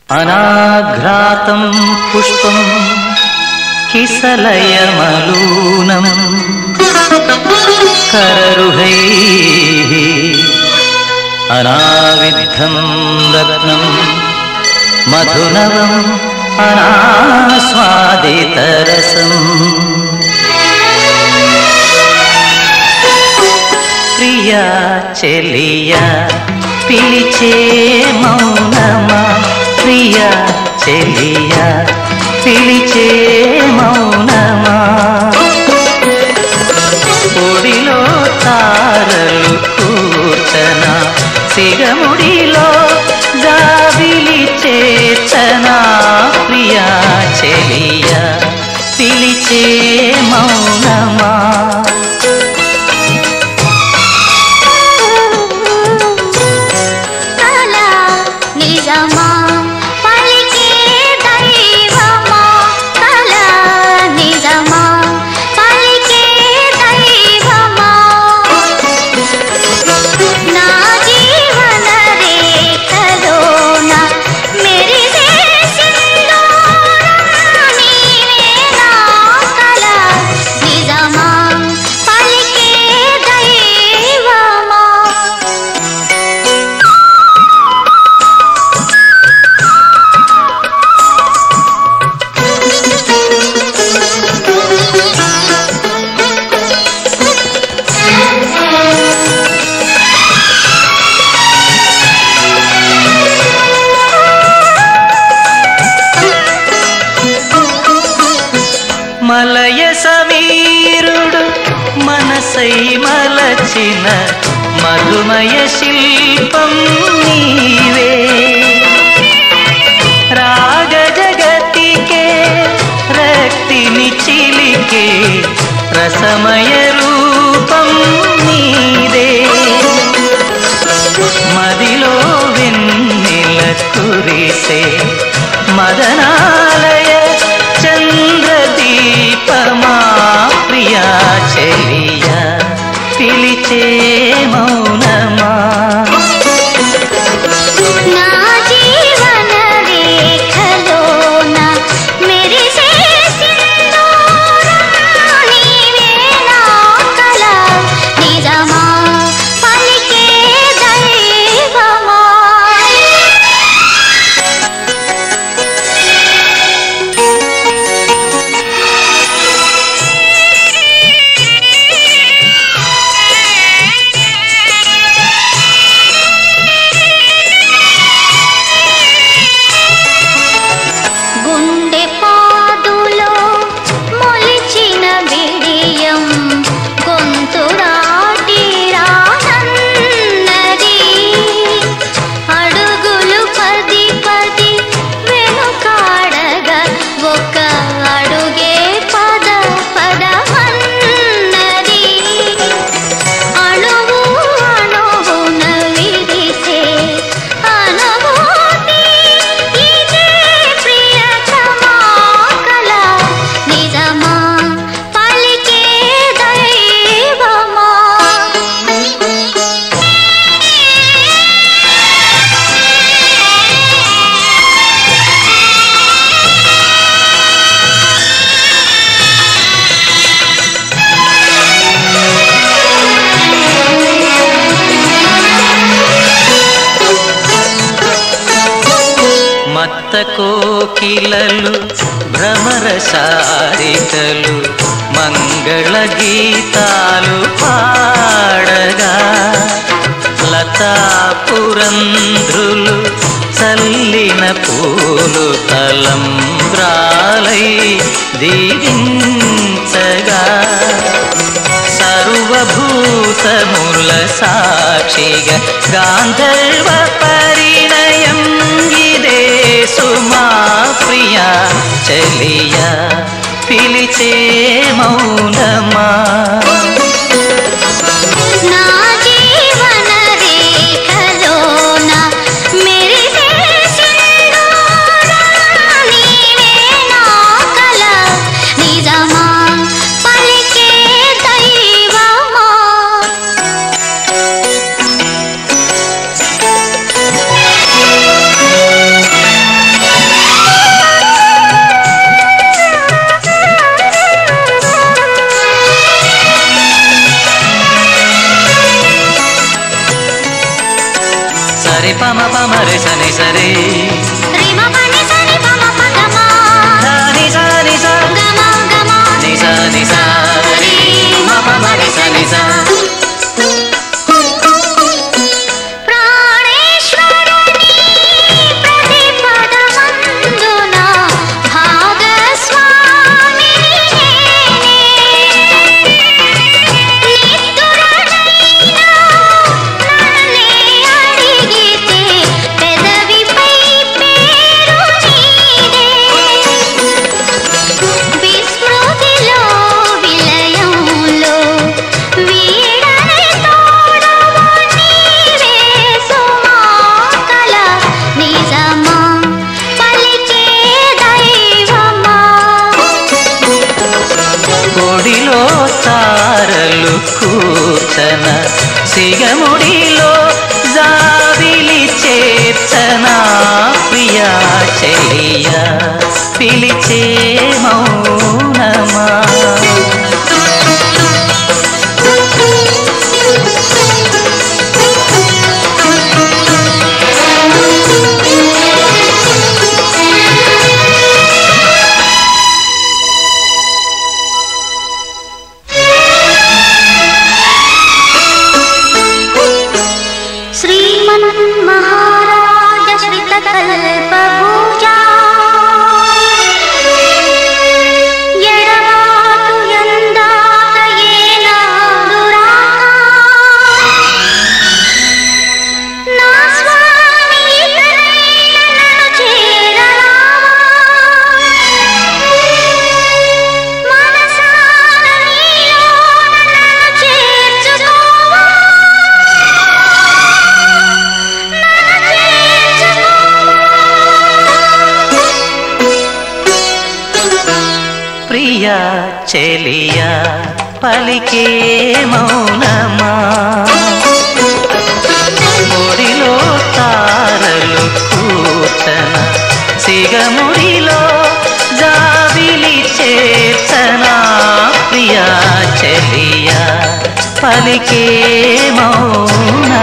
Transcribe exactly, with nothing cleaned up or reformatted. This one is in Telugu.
అనాఘ్రాతం పుష్పం కిసలయమలూనం కరరుహైః అనావిద్ధం రత్నం మధునవం అనాస్వాదితరసం ప్రియా చెలియా పిలిచే మౌనమా ప్రియా చెలియా పిలిచే మౌనమా ఒడిలో తారలు కూర్చన సిగముడిలో జాబిలి చేర్చనా ప్రియా చెలియా పిలిచే మౌనమా మలయ సమీరుడు మనసై మలచిన మధుమయ శిల్పం నీవే రాగ జగతికే రక్తిని చిలికే రసమయ రూపం నీదే మదిలో వెన్నెల కురిసే మదనాలయ చంద్రదీపమా ప్రియా చెలియా పిలిచే మౌనమా మత్త కోకిలలు భ్రమర శారికలు మంగళ గీతాలు పాడగా లతా పురంధ్రులు చల్లిన పూలు తలంబ్రాలై దీవించగా సర్వభూతముల సాక్షిగా గాంధర్వ పరిణయం ఇదే సుమా ప్రియా చెలియా పిలిచే మౌనమా ని సరే రిమ పని సని పమ పగమ ని సా ని సా గమ గమ ని సా ని సా రి మ ప మ రి స ని సా తారలు కూర్చన సిగముడిలో జాబిలి చేర్చనా ప్రియా చెలియ పిలిచే మౌనమా ప్రియా చెలియా పలికే మౌనమా ముడిలో తారలు కూర్చన సిగముడిలో జాబిలి చేర్చనా ప్రియా చెలియా పలికే మౌనమా